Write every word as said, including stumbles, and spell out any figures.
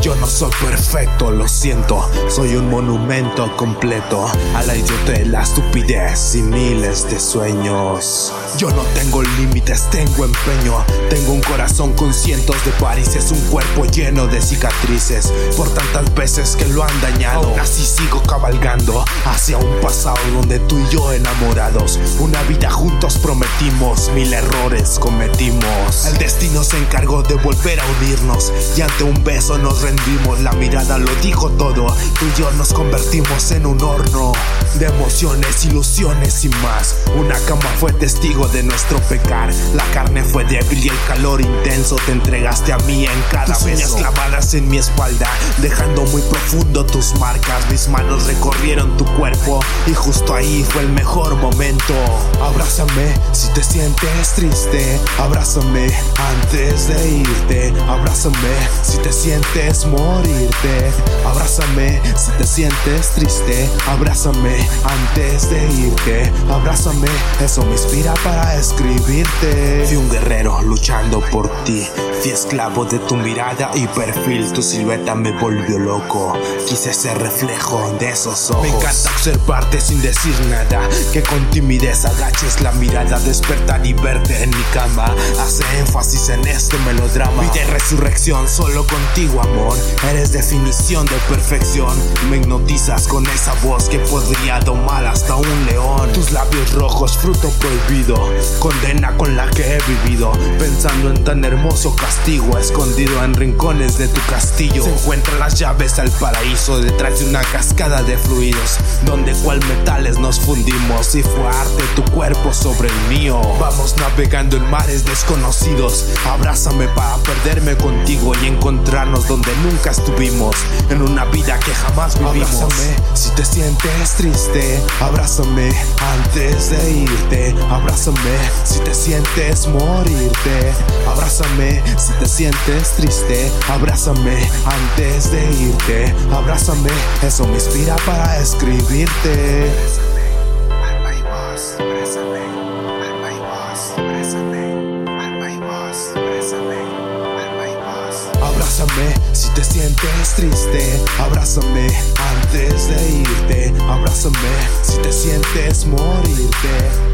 Yo no soy perfecto, lo siento. Soy un monumento completo a la idiota de la estupidez y miles de sueños. Yo no tengo límites, tengo empeño. Tengo un corazón con cientos de varices, un cuerpo lleno de cicatrices por tantas veces que lo han dañado. Aún así sigo cabalgando hacia un pasado donde tú y yo enamorados, una vida juntos prometimos, mil errores cometimos. El destino se encargó de volver a unirnos y ante un beso nos rendimos. La mirada lo dijo todo, tú y yo nos convertimos en un horno de emociones, ilusiones y más. Una cama fue testigo de nuestro pecar. La carne fue débil y el calor intenso. Te entregaste a mí en cada tus beso. Uñas clavadas en mi espalda, dejando muy profundo tus marcas. Mis manos recorrieron tu cuerpo y justo ahí fue el mejor momento. Abrázame si te sientes triste, abrázame antes de irte. Abrázame si te sientes morirte. Abrázame si te sientes triste, abrázame antes de irte. Abrázame, eso me inspira para escribirte. Fui un guerrero luchando por ti, fui esclavo de tu mirada y perfil. Tu silueta me volvió loco, quise ser reflejo de esos ojos. Me encanta observarte sin decir nada, que con timidez agaches la mirada, despertar y verte en mi cama. Hace énfasis en este melodrama, vida y resurrección solo contigo, amor. Eres definición de perfección, me hipnotizas con esa voz que podría domar hasta un león. Tus labios rojos, fruto prohibido, condena con la que he vivido, pensando en tan hermoso castigo. Escondido en rincones de tu castillo se encuentran las llaves al paraíso, detrás de una cascada de fluidos, donde cual metales nos fundimos y fue arte tu cuerpo sobre el mío. Vamos navegando en mares desconocidos, abrázame para perderme contigo y encontrarnos donde nunca estuvimos, en una vida que jamás vivimos. Abrázame si te sientes triste, abrázame antes de irte. Abrázame si te sientes morirte. Abrázame si te sientes triste, abrázame antes de irte. Abrázame, eso me inspira para escribirte. Alma y voz, abrázame. Alma y voz, abrázame. Alma y voz, abrázame. Alma y voz. Abrázame si te sientes triste, abrázame antes de irte. Abrázame si te sientes morirte.